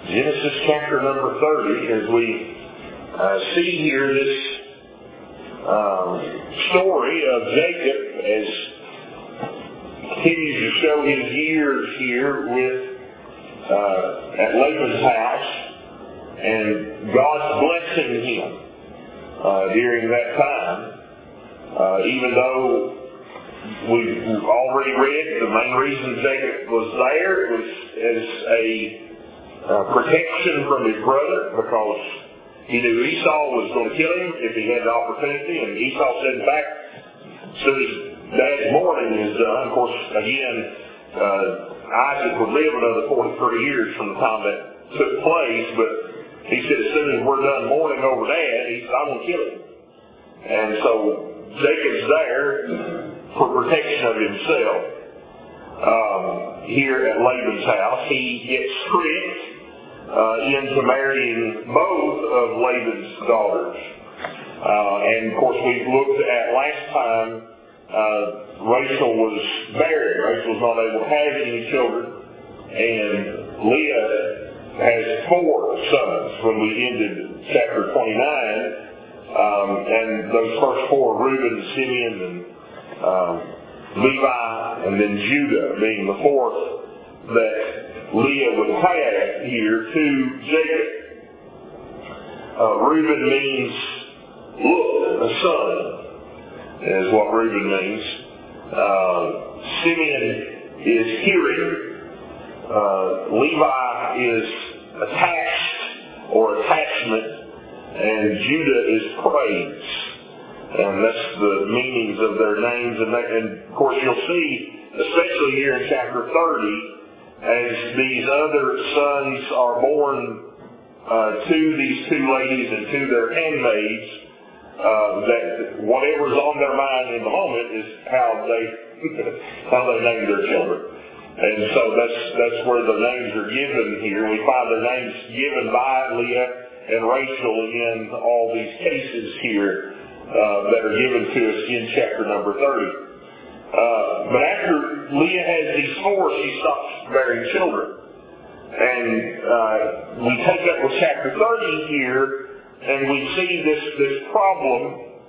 Genesis chapter number 30, as we see here this story of Jacob as continues to show his years here at Laban's house, and God's blessing him during that time. Even though we've already read the main reason Jacob was there was as a protection from his brother, because he knew Esau was going to kill him if he had the opportunity, and Esau said, in fact, as soon as Dad's mourning is done, of course, again, Isaac would live another 43 years from the time that took place, but he said, as soon as we're done mourning over Dad, I'm going to kill him. And so Jacob's there for protection of himself. Here at Laban's house, he gets tricked into marrying both of Laban's daughters. And of course, we looked at last time, Rachel was barren. Rachel was not able to have any children, and Leah has 4 sons when we ended chapter 29. And those first 4, Reuben, Simeon, and Levi, and then Judah being the 4th that Leah would have here to Jacob. Reuben means look, a son, is what Reuben means. Simeon is hearing. Levi is attached or attachment. And Judah is praise. And that's the meanings of their names. And of course you'll see, especially here in chapter 30, as these other sons are born to these 2 ladies and to their handmaids, that whatever's on their mind in the moment is how they name their children. And so that's where the names are given here. We find their names given by Leah and Rachel in all these cases here that are given to us in chapter number 30. But after Leah has these 4, she stops bearing children. And we take up with chapter 30 here, and we see this problem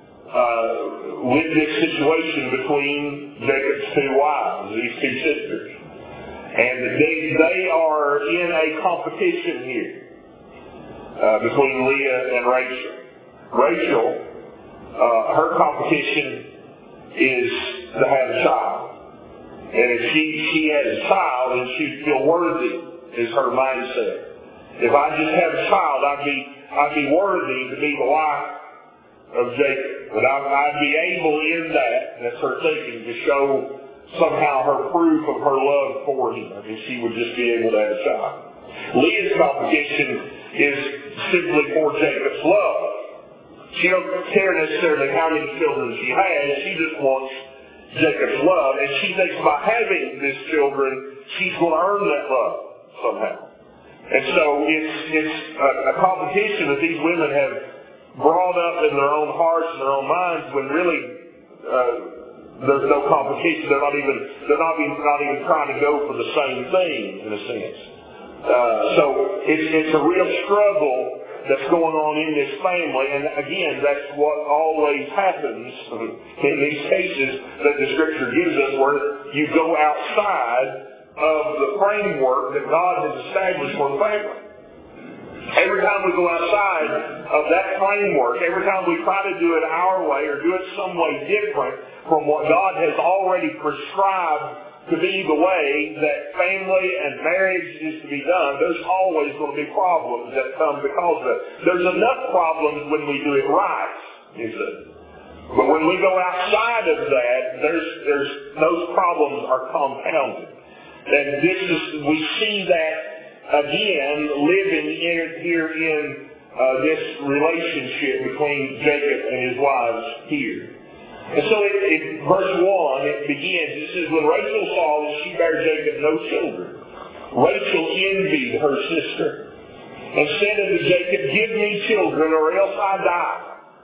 with this situation between Jacob's 2 wives, these 2 sisters. And they are in a competition here. Between Leah and Rachel. Rachel, her competition is to have a child. And if she has a child, then she'd feel worthy, is her mindset. If I just have a child, I'd be worthy to be the wife of Jacob. But I'd be able in that's her thinking, to show somehow her proof of her love for him, if she would just be able to have a child. Leah's competition is simply for Jacob's love. She don't care necessarily how many children she has. She just wants Jacob's love, and she thinks by having these children, she's going to earn that love somehow. And so it's a competition that these women have brought up in their own hearts and their own minds, when really there's no competition. They're not even trying to go for the same thing, in a sense. So it's a real struggle that's going on in this family, and again, that's what always happens in these cases that the Scripture gives us, where you go outside of the framework that God has established for the family. Every time we go outside of that framework, every time we try to do it our way or do it some way different from what God has already prescribed to be the way that family and marriage is to be done, there's always going to be problems that come because of it. There's enough problems when we do it right, you see. But when we go outside of that, those problems are compounded. And we see that again living here in this relationship between Jacob and his wives here. And so in verse 1, it begins, it says, when Rachel saw that she bare Jacob no children, Rachel envied her sister, and said unto Jacob, give me children, or else I die.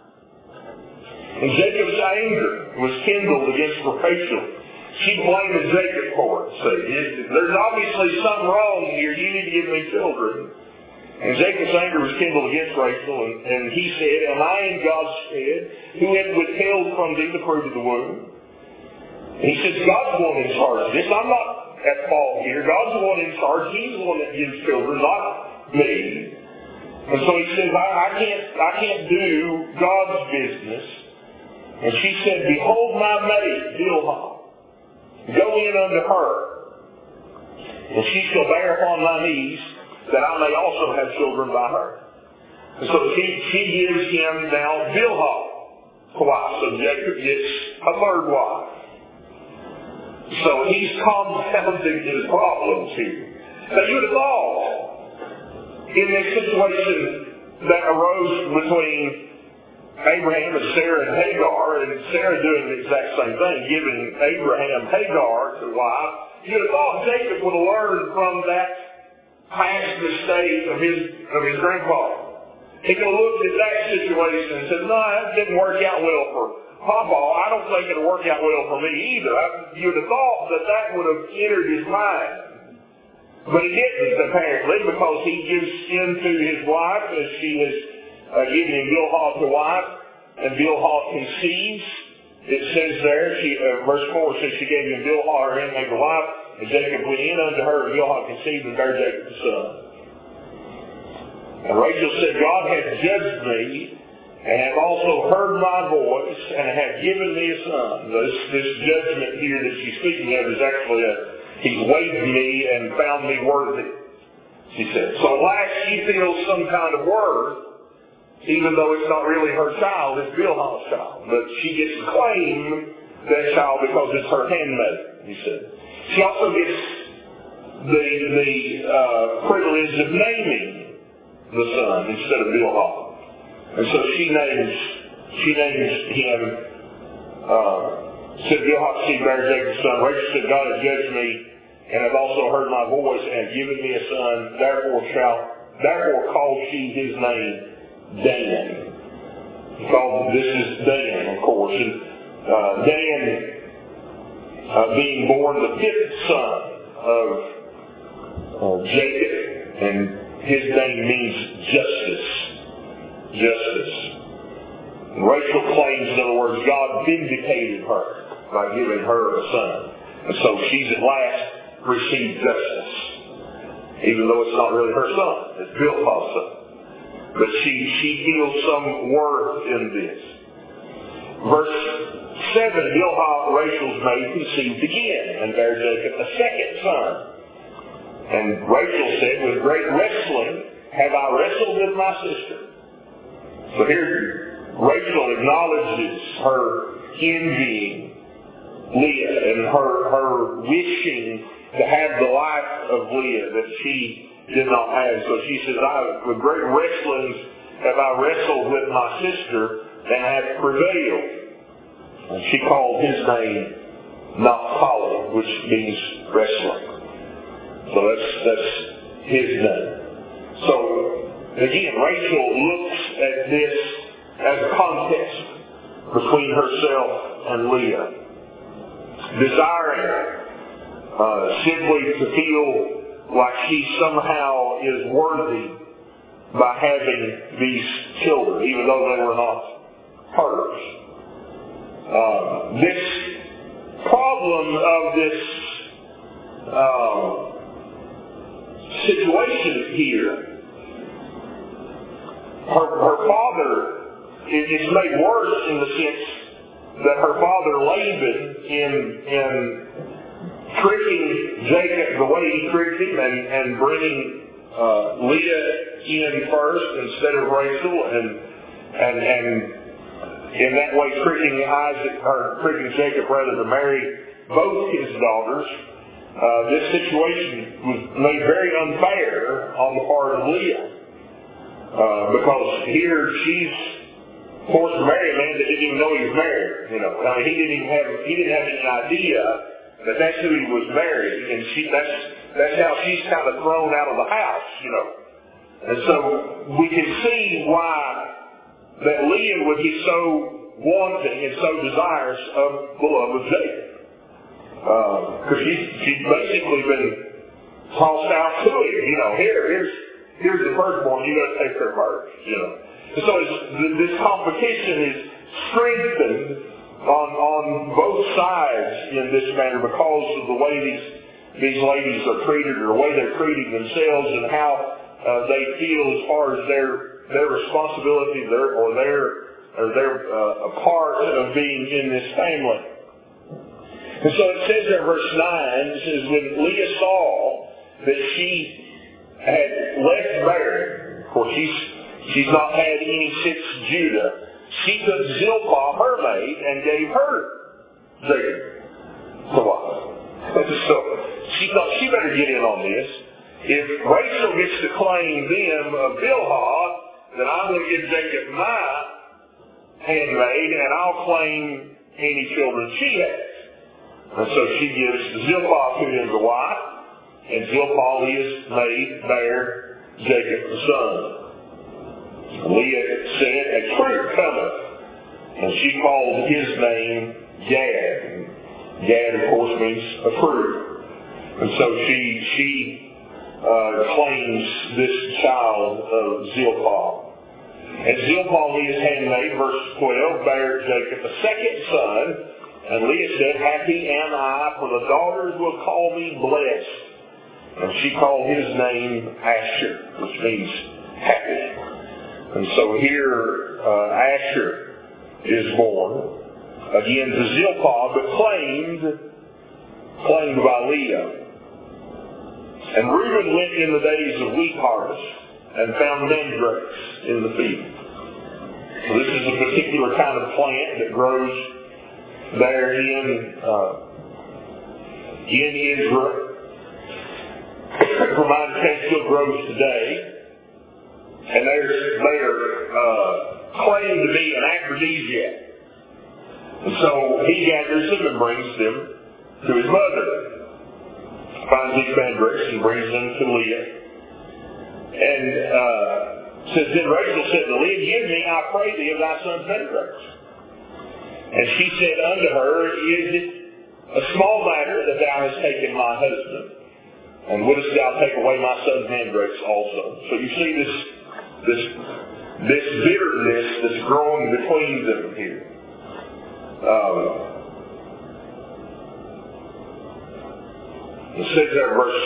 And Jacob's anger was kindled against Rachel. She blamed Jacob for it. See, there's obviously something wrong here. You need to give me children. And Jacob's anger was kindled against Rachel, and he said, am I in God's stead, who hath withheld from thee the fruit of the womb? And he says, God's the one in charge of this. I'm not at fault here. God's the one in charge. He's the one that gives children, not me. And so he says, I can't do God's business. And she said, behold my maid, Bilhah. Go in unto her, and she shall bear upon my knees, that I may also have children by her. And so she gives him now Bilhah to wife. So Jacob gets a third wife. So he's compounding his problems here. Now you would have thought, in this situation that arose between Abraham and Sarah and Hagar, and Sarah doing the exact same thing, giving Abraham Hagar to wife, you'd have thought Jacob would have learned from that past mistake of his grandfather. He could have looked at that situation and said, no, that didn't work out well for Papa. I don't think it'll work out well for me either. You'd have thought that would have entered his mind. But he didn't, apparently, because he gives in to his wife as she has given him Bilhah to wife, and Bilhah conceives. It says there, verse 4 says she gave him Bilhah, her handmaid, to wife, and Jacob went in unto her, and Bilhah conceived and bare Jacob the son. And Rachel said, God hath judged me, and hath also heard my voice, and hath given me a son. This judgment here that she's speaking of is actually he's weighed me and found me worthy, she said. So at last she feels some kind of worth, even though it's not really her child, it's Bilhah's child. But she gets to claim that child because it's her handmaid, he said. She also gets the privilege of naming the son instead of Bilhah. And so she names him, said Bilhah conceived bare Jacob's son. Rachel said, God has judged me, and have also heard my voice, and given me a son. Therefore called she his name Dan. This is Dan, of course. And Dan, being born the fifth son of Jacob, and his name means justice. Justice. And Rachel claims, in other words, God vindicated her by giving her a son. And so she's at last received justice, even though it's not really her son. It's Bilhah's son. But she feels some worth in this. Verse 7, Bilhah, Rachel's maid, conceived again, and bare Jacob a second son. And Rachel said, with great wrestling have I wrestled with my sister. So here Rachel acknowledges her envying Leah and her wishing to have the life of Leah that she did not have. So she says, with great wrestlings have I wrestled with my sister, and have prevailed. And she called his name Naphtali, which means wrestling. So that's his name. So again, Rachel looks at this as a contest between herself and Leah, desiring simply to feel like she somehow is worthy by having these children, even though they were not hers. This problem of this situation here, her father is made worse in the sense that her father Laban, in tricking Jacob the way he tricked him and bringing Leah in first instead of Rachel, and in that way tricking Jacob rather to marry both his daughters. This situation was made very unfair on the part of Leah, because here she's forced to marry a man that didn't even know he was married. He didn't have any idea that that's who he was married, and that's how she's kind of thrown out of the house, And so we can see why that Leah would be so wanting and so desirous of the love of Jacob. Because she's basically been tossed out to him. here's the firstborn, you got to take care of her, And so this competition is strengthened on both sides in this manner because of the way these ladies are treated, or the way they're treating themselves, and how they feel as far as their responsibility, their part of being in this family. And so it says there, verse 9, it says, when Leah saw that she had left barren, of course she's not had any since Judah, she took Zilpah, her maid, and gave her Jacob to wife. So she thought she better get in on this. If Rachel gets to claim them of Bilhah, then I'm going to give Jacob my handmaid, and I'll claim any children she has. And so she gives Zilpah to him to wife, and Zilpah, Leah's maid, bare Jacob the son. Leah said, a troop cometh, and she called his name Gad. Gad, of course, means a troop. And so she claims this child of Zilpah. And Zilpah, Leah's handmaid, verse 12, bare Jacob a second son, and Leah said, happy am I, for the daughters will call me blessed. And she called his name Asher, which means happy. And so here Asher is born, again to Zilpah, but claimed by Leah. And Reuben went in the days of wheat harvest and found mandrakes in the field. So this is a particular kind of plant that grows there in Israel. For my understanding, still grows today. And they're claimed to be an aphrodisiac. And so he gathers them and brings them to his mother. Finds these mandrakes and brings them to Leah. And says, then Rachel said to Leah, give me, I pray thee, of thy son's mandrakes. And she said unto her, is it a small matter that thou hast taken my husband? And wouldst thou take away my son's mandrakes also? So you see this bitterness that's growing between them here. It says there, verse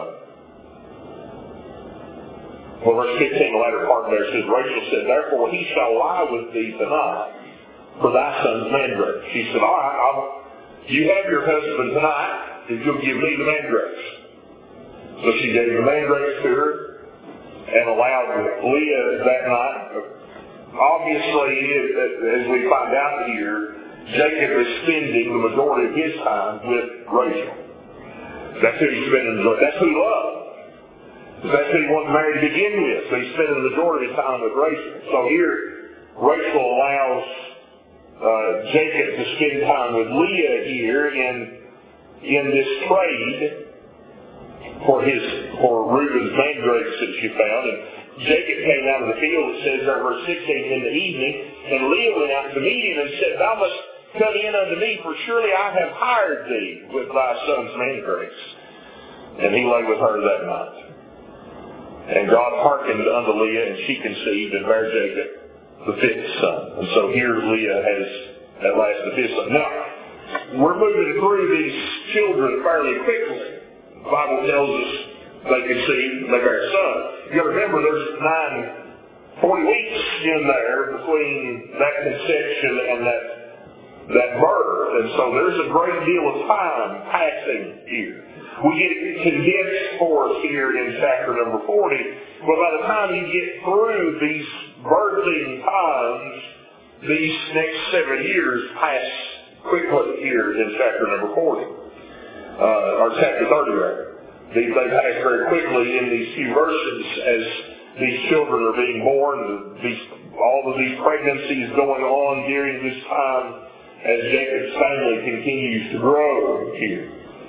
15, the latter part there says, Rachel said, therefore he shall lie with thee tonight for thy son's mandrakes. She said, all right, you have your husband tonight if you'll give me the mandrakes. So she gave the mandrakes to her and allowed Leah that night. Obviously, as we find out here, Jacob is spending the majority of his time with Rachel. That's who he's spending, that's who he loved. That's who he wanted to marry to begin with. So he's spending the majority of his time with Rachel. So here, Rachel allows Jacob to spend time with Leah here in this trade for Reuben's mandrakes that she found. And Jacob came out of the field, it says there, verse 16, in the evening, and Leah went out to meet him and said, thou must come in unto me, for surely I have hired thee with thy son's mandrakes. And he lay with her that night. And God hearkened unto Leah, and she conceived and bare Jacob the fifth son. And so here Leah has at last the fifth son. Now, we're moving through these children fairly quickly. The Bible tells us they conceive, they bear a son. You got to remember there's 40 weeks in there between that conception and that birth. And so there's a great deal of time passing here. We get it condensed for us here in chapter number 40, but by the time you get through these birthing times, these next 7 years pass quickly here in chapter number 40, or chapter 30 rather. They pass very quickly in these few verses as these children are being born, all of these pregnancies going on during this time as Jacob's family continues to grow here.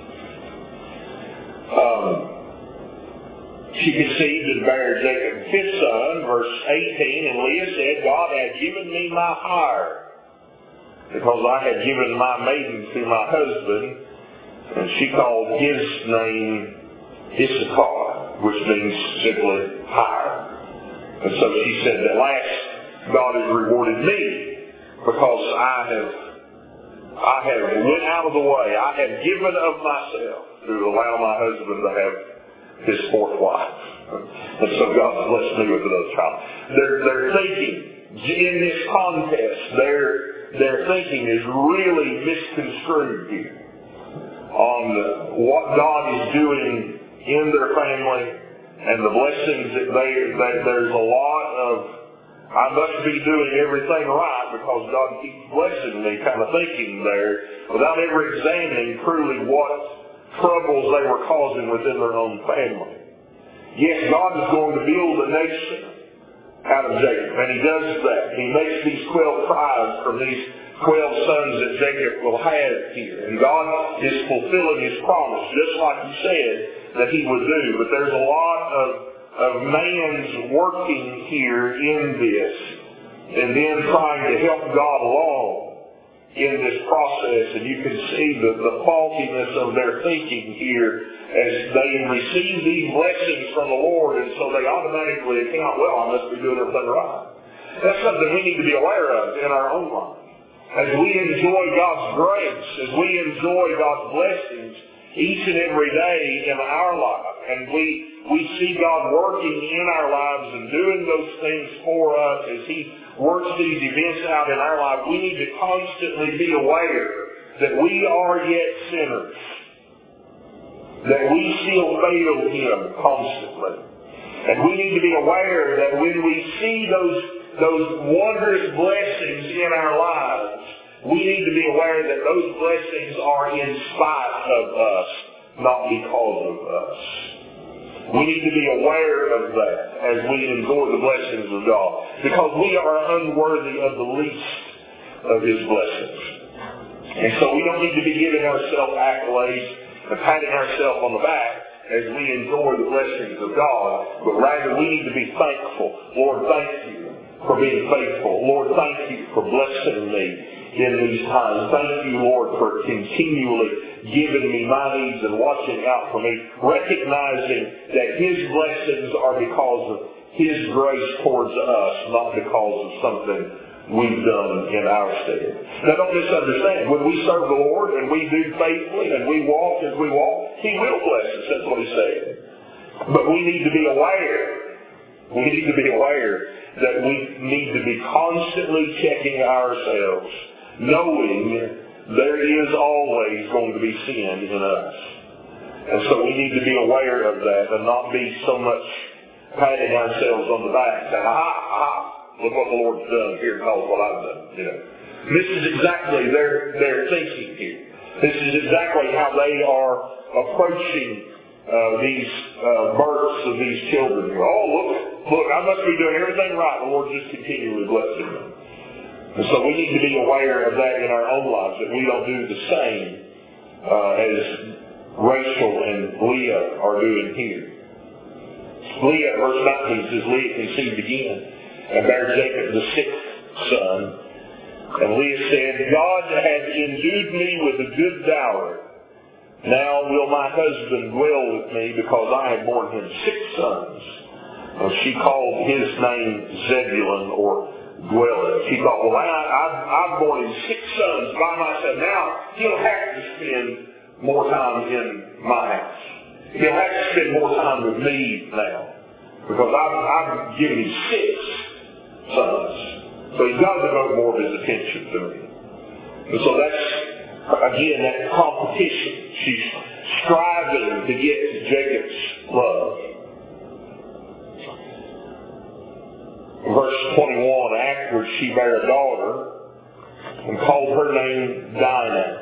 She conceived and bare Jacob the fifth son, verse 18, and Leah said, God hath given me my hire, because I had given my maiden to my husband. And she called his name Issachar. which means simply higher. And so she said, at last, God has rewarded me because I have went out of the way. I have given of myself to allow my husband to have his fourth wife. And so God blessed me with another child. They're thinking, in this contest, their thinking is really misconstrued here on what God is doing in their family and the blessings that there's a lot of, I must be doing everything right because God keeps blessing me kind of thinking there without ever examining truly what troubles they were causing within their own family. Yes, God is going to build a nation out of Jacob, and He does that. He makes these 12 tribes from these 12 sons that Jacob will have here. And God is fulfilling His promise, just like He said that He would do. But there's a lot of man's working here in this, and then trying to help God along in this process. And you can see the faultiness of their thinking here as they receive these blessings from the Lord, and so they automatically account, well, I must be doing everything right. That's something we need to be aware of in our own life. As we enjoy God's grace, as we enjoy God's blessings each and every day in our life, and we see God working in our lives and doing those things for us as He works these events out in our life, we need to constantly be aware that we are yet sinners, that we still fail Him constantly. And we need to be aware that when we see those wondrous blessings in our lives, we need to be aware that those blessings are in spite of us, not because of us. We need to be aware of that as we enjoy the blessings of God, because we are unworthy of the least of His blessings. And so we don't need to be giving ourselves accolades and patting ourselves on the back as we enjoy the blessings of God, but rather we need to be thankful. Lord, thank You for being faithful. Lord, thank You for blessing me in these times. Thank You, Lord, for continually giving me my needs and watching out for me, recognizing that His blessings are because of His grace towards us, not because of something we've done in our stead. Now don't misunderstand. When we serve the Lord and we do faithfully and we walk as we walk, He will bless us. That's what He said. But we need to be aware. We need to be aware that we need to be constantly checking ourselves, knowing there is always going to be sin in us. And so we need to be aware of that and not be so much patting ourselves on the back, saying, look what the Lord's done here, because what I've done. This is exactly their thinking here. This is exactly how they are approaching these births of these children. Oh, look, I must be doing everything right. The Lord just continually blessing them. And so we need to be aware of that in our own lives, that we don't do the same as Rachel and Leah are doing here. Leah, verse 19 says, Leah conceived again and bare Jacob the sixth son. And Leah said, God hath endued me with a good dower. Now will my husband dwell with me, because I have borne him 6 sons. And she called his name Zebulun, or dwelling. She thought, well, I've borne him 6 sons by myself. Now he'll have to spend more time in my house. He'll have to spend more time with me now, because I've given him 6 sons. So he's got to devote more of his attention to me. And so that's, again, that competition. She's striving to get to Jacob's love. Verse 21, afterwards she bare a daughter and called her name Dinah.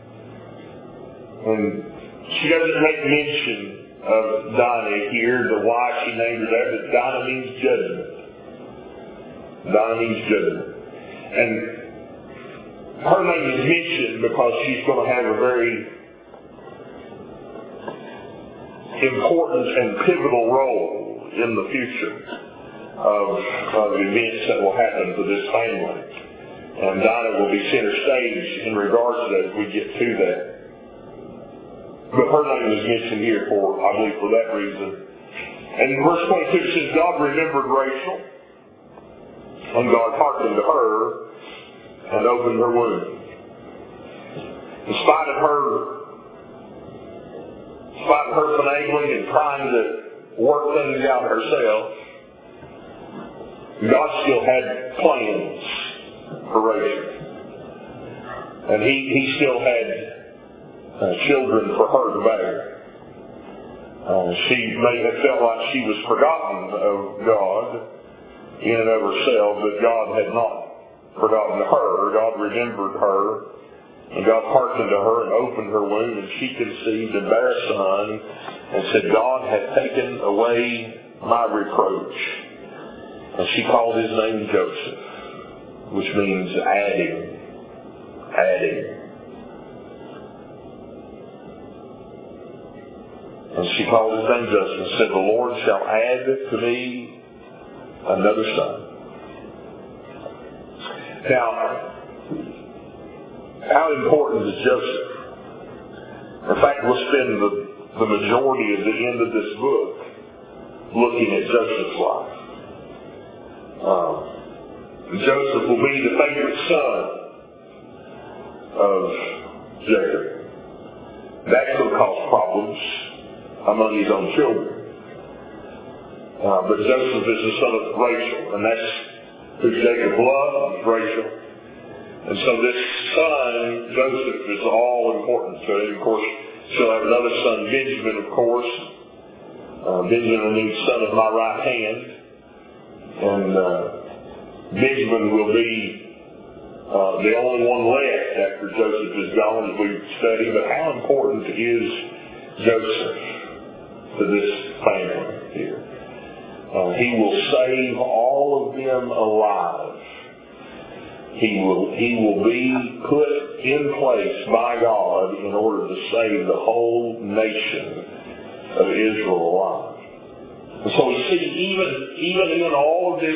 And she doesn't make mention of Dinah here, the why she named her that, but Dinah means judgment. Dinah means judgment. And her name is mentioned because she's going to have a very important and pivotal role in the future of events that will happen to this family. And Dinah will be center stage in regards to that as we get to that. But her name is mentioned here for, I believe, for that reason. And in verse 22 it says, God remembered Rachel, and God hearkened to her and opened her womb. In spite of her finagling and trying to work things out herself, God still had plans for Rachel. And he still had children for her to bear. She may have felt like she was forgotten of God in and of herself, but God had not forgotten her. God remembered her, and God hearkened to her and opened her womb, and she conceived and bare a son, and said, God hath taken away my reproach. And she called his name Joseph, which means adding. And she called his name Joseph and said, the Lord shall add to me another son. Now, how important is Joseph? In fact, we'll spend the majority of the end of this book looking at Joseph's life. Joseph will be the favorite son of Jacob. That could cause problems among his own children. But Joseph is the son of Rachel, and that's who Jacob loved, Rachel. And so this son, Joseph, is all important to him. Of course, she'll have another son, Benjamin, of course. Benjamin means son of my right hand. And Benjamin will be the only one left after Joseph is gone, as we study. But how important is Joseph to this family here? He will save all of them alive. He will be put in place by God in order to save the whole nation of Israel alive. And so we see even in all of this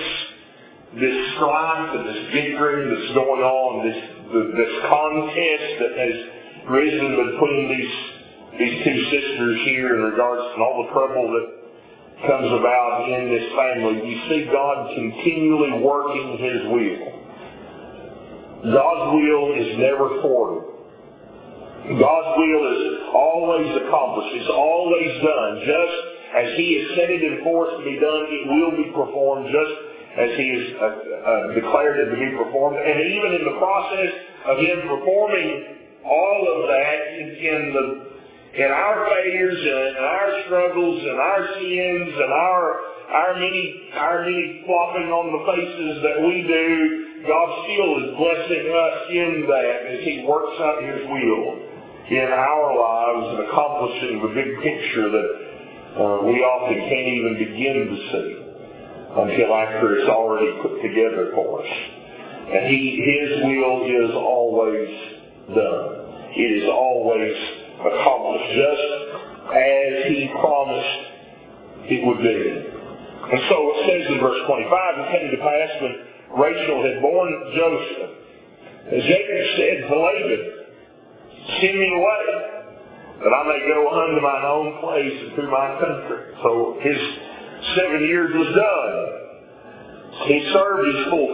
strife and this bickering that's going on, this contest that has risen between these two sisters here in regards to all the trouble that comes about in this family, we see God continually working His will. God's will is never thwarted. God's will is always accomplished. It's always done. Just as He has set it in force to be done, it will be performed just as He has declared it to be performed. And even in the process of Him performing all of that in our failures and our struggles and our sins and our many flopping on the faces that we do, God still is blessing us in that as He works out His will in our lives and accomplishing the big picture that we often can't even begin to see until after it's already put together for us. And His will is always done. It is always accomplished just as He promised it would be. And so it says in verse 25, it came to pass when Rachel had borne Joseph, and Jacob said to Laban, send me away, that I may go unto mine own place and to my country. So his 7 years was done. He served his full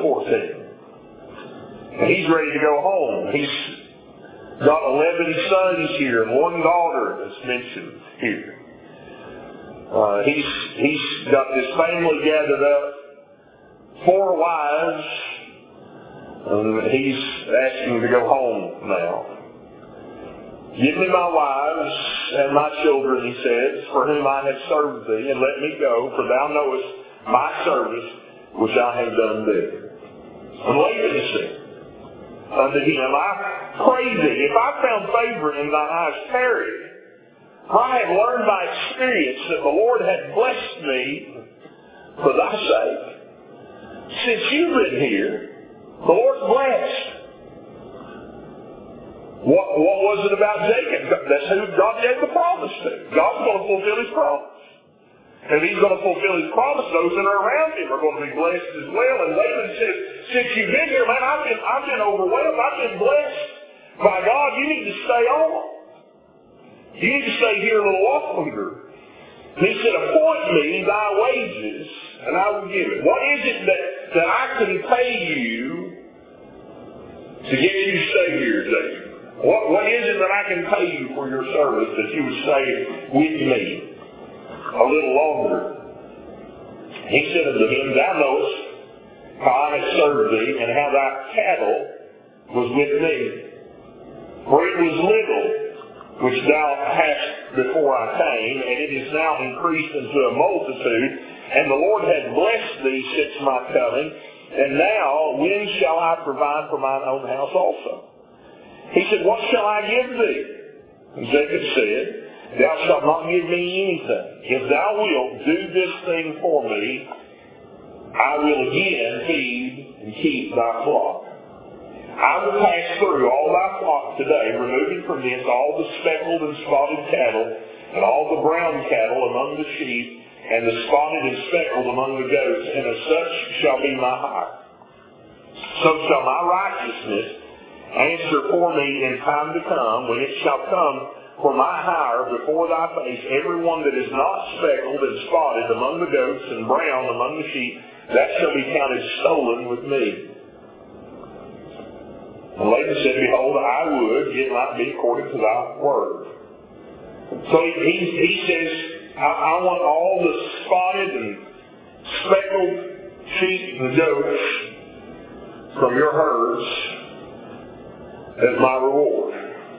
14. And he's ready to go home. He's got 11 sons here and one daughter that's mentioned here. He's got this family gathered up, 4 wives, and he's asking to go home now. Give me my wives and my children, he says, for whom I have served thee, and let me go, for thou knowest my service which I have done thee. And Laban said unto him, I pray thee, if I found favor in thine eyes, tarry. I have learned by experience that the Lord hath blessed me for thy sake. Since you've been here, the Lord's blessed. What was it about Jacob? That's who God gave the promise to. God's going to fulfill His promise. And He's going to fulfill His promise. Those that are around Him are going to be blessed as well. And Laban says, since you've been here, man, I've been overwhelmed. I've been blessed by God. You need to stay on. You need to stay here a little longer. And he said, appoint me thy wages, and I will give it. What is it that I can pay you to get you to stay here, Jacob? What is it that I can pay you for your service that you would stay with me a little longer? He said unto him, thou knowest how I have served thee, and how thy cattle was with me. For it was little which thou hast before I came, and it is now increased into a multitude, and the Lord hath blessed thee since my coming, and now when shall I provide for mine own house also? He said, what shall I give thee? And Jacob said, thou shalt not give me anything. If thou wilt do this thing for me, I will again feed and keep thy flock. I will pass through all thy flock today, removing from this all the speckled and spotted cattle, and all the brown cattle among the sheep, and the spotted and speckled among the goats, and as such shall be my hire. So shall my righteousness answer for me in time to come, when it shall come for my hire before thy face, every one that is not speckled and spotted among the goats and brown among the sheep, that shall be counted stolen with me. And Laban said, behold, I would, it might be according to thy word. So he says, I want all the spotted and speckled sheep and goats from your herds as my reward.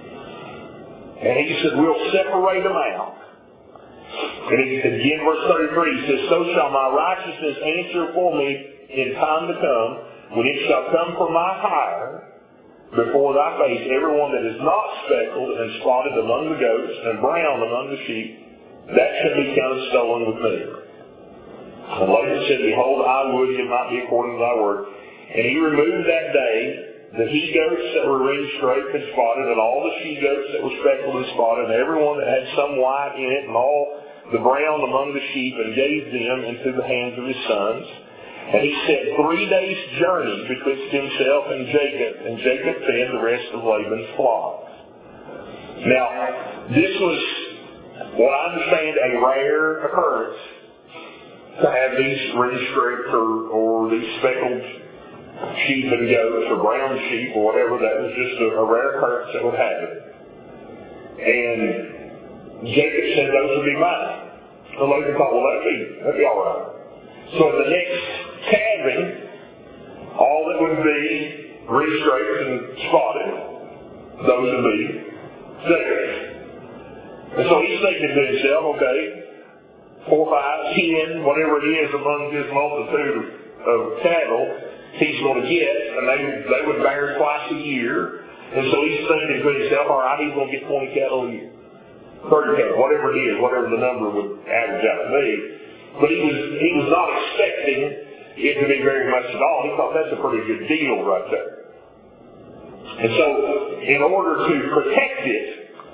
And he said, we'll separate them out. And again, verse 33, he says, so shall my righteousness answer for me in time to come, when it shall come for my hire before thy face, every one that is not speckled and spotted among the goats and brown among the sheep, that shall be counted stolen with me. And Laban said, behold, I would it might be according to thy word. And he removed that day the he-goats that were ring-striped and spotted, and all the she-goats that were speckled and spotted, and every one that had some white in it, and all the brown among the sheep, and gave them into the hands of his sons. And he set 3 days' journey betwixt himself and Jacob fed the rest of Laban's flocks. Now, this was what I understand a rare occurrence to have these ring-striped or these speckled sheep and goats or brown sheep or whatever. That was just a rare occurrence that would happen. And Jacob said those would be mine. So Laban thought, well, that'd be all right. So in the next calving, all that would be ring-striped and spotted, those would be Jacob's. And so he's thinking to himself, okay, 4, 5, 10, whatever it is among this multitude of cattle, he's going to get, and they would bear twice a year. And so he's thinking to himself, all right, he's going to get 20 cattle a year, 30 cattle, whatever it is, whatever the number would average out to be. But he was not expecting it to be very much at all. He thought that's a pretty good deal right there. And so, in order to protect it,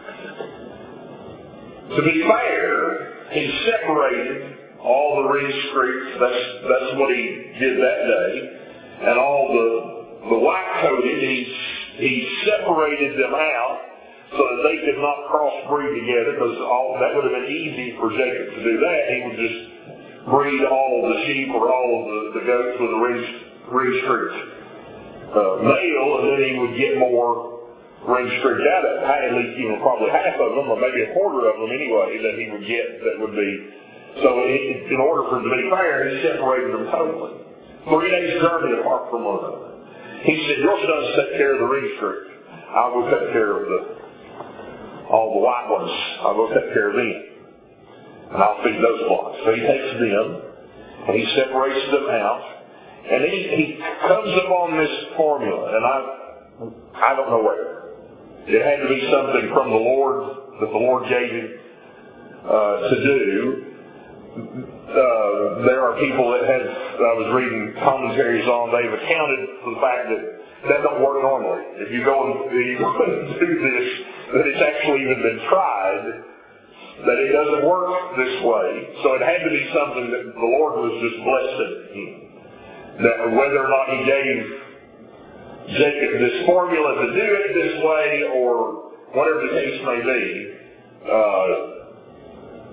to be fair, he separated all the ring-streaks. That's what he did that day. And all the white-coated, he separated them out so that they could not crossbreed together, because that would have been easy for Jacob to do that. He would just breed all the sheep or all of the goats with the ring-streaked male, and then he would get more ring-streaked out of it. At least, probably half of them, or maybe a quarter of them anyway, that he would get that would be. So in order for it to be fair, he separated them totally. 3 days journey apart from one another. He said, your sons take care of the ring-streak. I'll go take care of all the white ones. I'll go take care of them. And I'll feed those flocks. So he takes them, and he separates them out. And then he comes upon this formula, and I don't know where. It had to be something from the Lord that the Lord gave him to do. There are people that I was reading commentaries on, they've accounted for the fact that don't work normally. If you go and do this, that it's actually even been tried, that it doesn't work this way. So it had to be something that the Lord was just blessing him. That whether or not he gave Jacob this formula to do it this way, or whatever the case may be,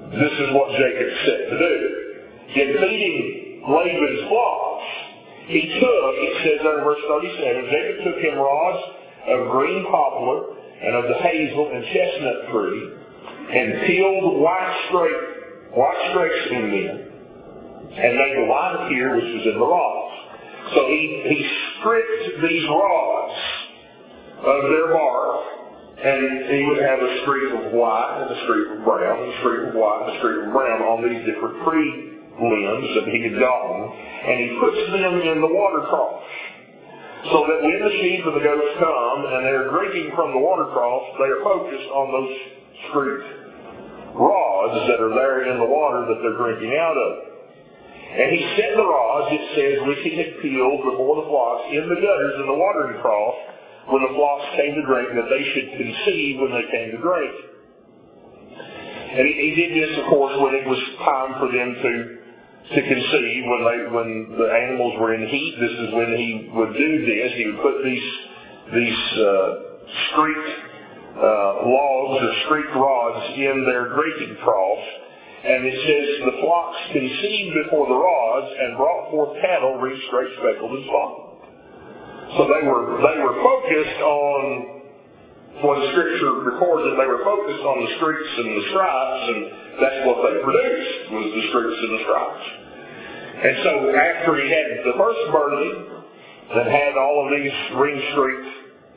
this is what Jacob set to do. In feeding Laban's flocks, he took, it says there in verse 37, Jacob took him rods of green poplar and of the hazel and chestnut tree, and peeled white strakes in them, and made the white appear which was in the rods. So he stripped these rods of their bark, and he would have a streak of white and a streak of brown, and a streak of white and a streak of brown on these different tree limbs that he had gotten, and he puts them in the water troughs. So that when the sheep and the goats come and they're drinking from the water troughs, they are focused on those streaked rods that are there in the water that they're drinking out of. And he set the rods, it says, which he had peeled before the flocks in the gutters in the watering trough when the flocks came to drink, that they should conceive when they came to drink. And he did this, of course, when it was time for them to conceive, when the animals were in heat. This is when he would do this. He would put these streaked logs or streaked rods in their drinking troughs. And it says the flocks conceived before the rods and brought forth cattle ringed, straight, speckled, and spotted. So they were focused on what the Scripture records, that they were focused on the streaks and the stripes, and that's what they produced, was the streaks and the stripes. And so after he had the first birthing that had all of these ring-streaked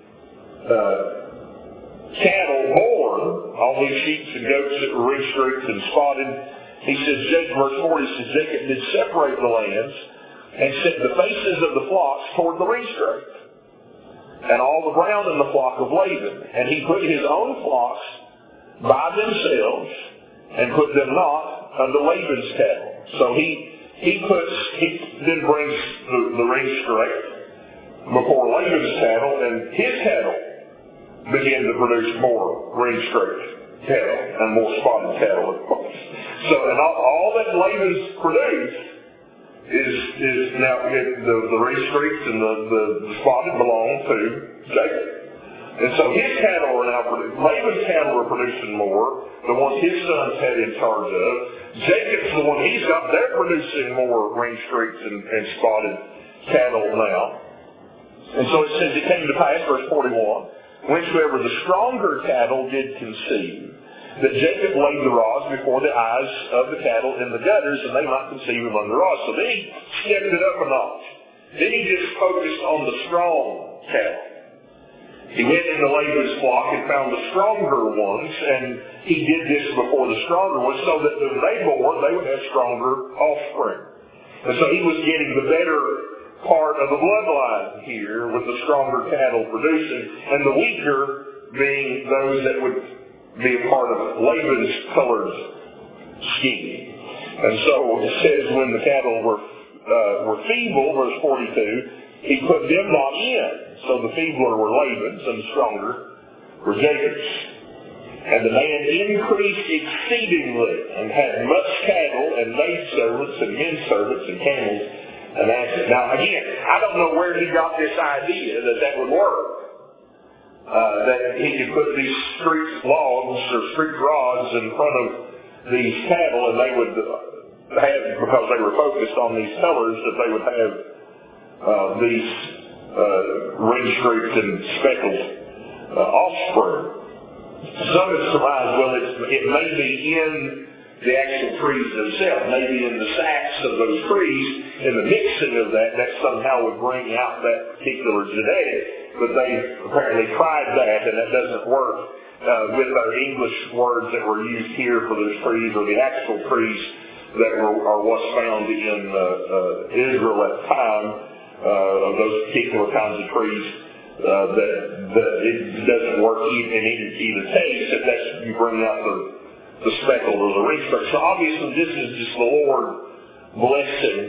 cattle born, all these sheep and goats that were ring-streaked and spotted, he says, verse 40 says, Jacob did separate the lambs and set the faces of the flocks toward the ring-streaked, and all the brown in the flock of Laban. And he put his own flocks by themselves and put them not unto Laban's cattle. So he then brings the ring-straight before Laban's cattle, and his cattle begin to produce more ring-straight cattle and more spotted cattle, of course. So, and all that Laban's produced is now the ring-streaked and the spotted belong to Jacob. And so his cattle are now producing, Laban's cattle are producing more, the ones his sons had in charge of. Jacob's the one he's got, they're producing more ring-streaked and spotted cattle now. And so it says, it came to pass, verse 41, whensoever the stronger cattle did conceive, that Jacob laid the rods before the eyes of the cattle in the gutters, and they might conceive among the rods. So then he stepped it up a notch. Then he just focused on the strong cattle. He went into Laban's flock and found the stronger ones, and he did this before the stronger ones, so that when they bore, they would have stronger offspring. And so he was getting the better part of the bloodline here with the stronger cattle producing, and the weaker being those that would be a part of Laban's colored scheme. And so it says when the cattle were feeble, verse 42, he put them not in. So the feebler were Laban's and the stronger were Jacob's. And the man increased exceedingly and had much cattle and maidservants and men servants and camels and asses. Now again, I don't know where he got this idea that would work. That he could put these streaked logs or streaked rods in front of these cattle, and they would have, because they were focused on these colors, that they would have these ring-streaked and speckled offspring. Some have surmised, well, it may be in the actual trees themselves, maybe in the sacks of those trees, and the mixing of that somehow would bring out that particular genetic. But they apparently tried that, and that doesn't work with our English words that were used here for those trees, or the actual trees that are what's found in Israel at the time, of those particular kinds of trees, that it doesn't work in either case, if that's you bring out the speckled or the ring-struck. So obviously this is just the Lord blessing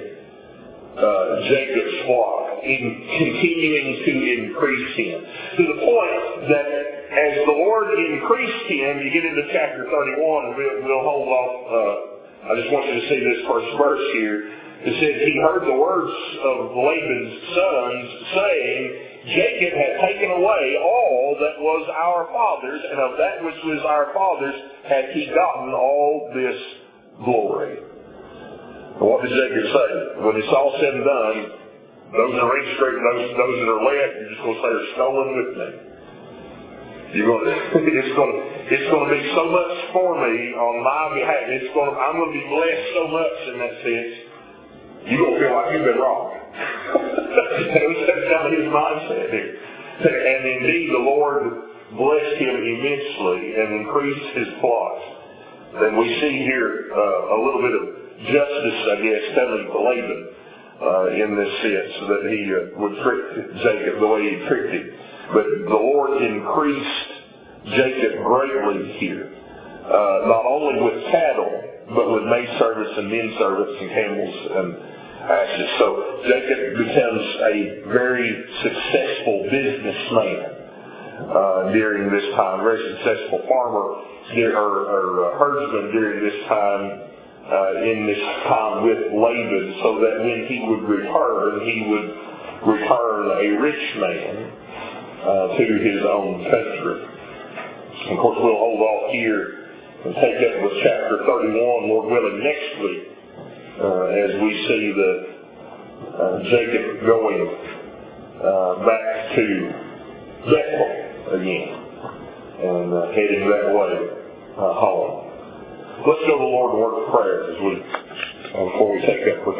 Jacob's flock, in continuing to increase him, to the point that as the Lord increased him, you get into chapter 31, and we'll hold off. I just want you to see this first verse here. It says, he heard the words of Laban's sons saying, Jacob had taken away all that was our father's, and of that which was our father's had he gotten all this glory. And what did Jacob say? When it's all said and done, those that are registered, those that are left, you're just going to say are stolen with me. It's going to be so much for me on my behalf. I'm going to be blessed so much in that sense. You're going to feel like you've been wrong. That's kind of his mindset here. And indeed, the Lord blessed him immensely and increased his plot. And we see here a little bit of justice, I guess, coming to Laban in this sense, that he would trick Jacob the way he tricked him. But the Lord increased Jacob greatly here, not only with cattle, but with maidservants and menservants and camels and asses. So Jacob becomes a very successful businessman during this time, very successful farmer or herdsman during this time, in this time with Laban, so that when he would return a rich man to his own country. And of course, we'll hold off here and take up with chapter 31, Lord willing, next week, as we see Jacob going back to Bethel again and heading that way home. Let's go to the Lord in word of prayer before we take up with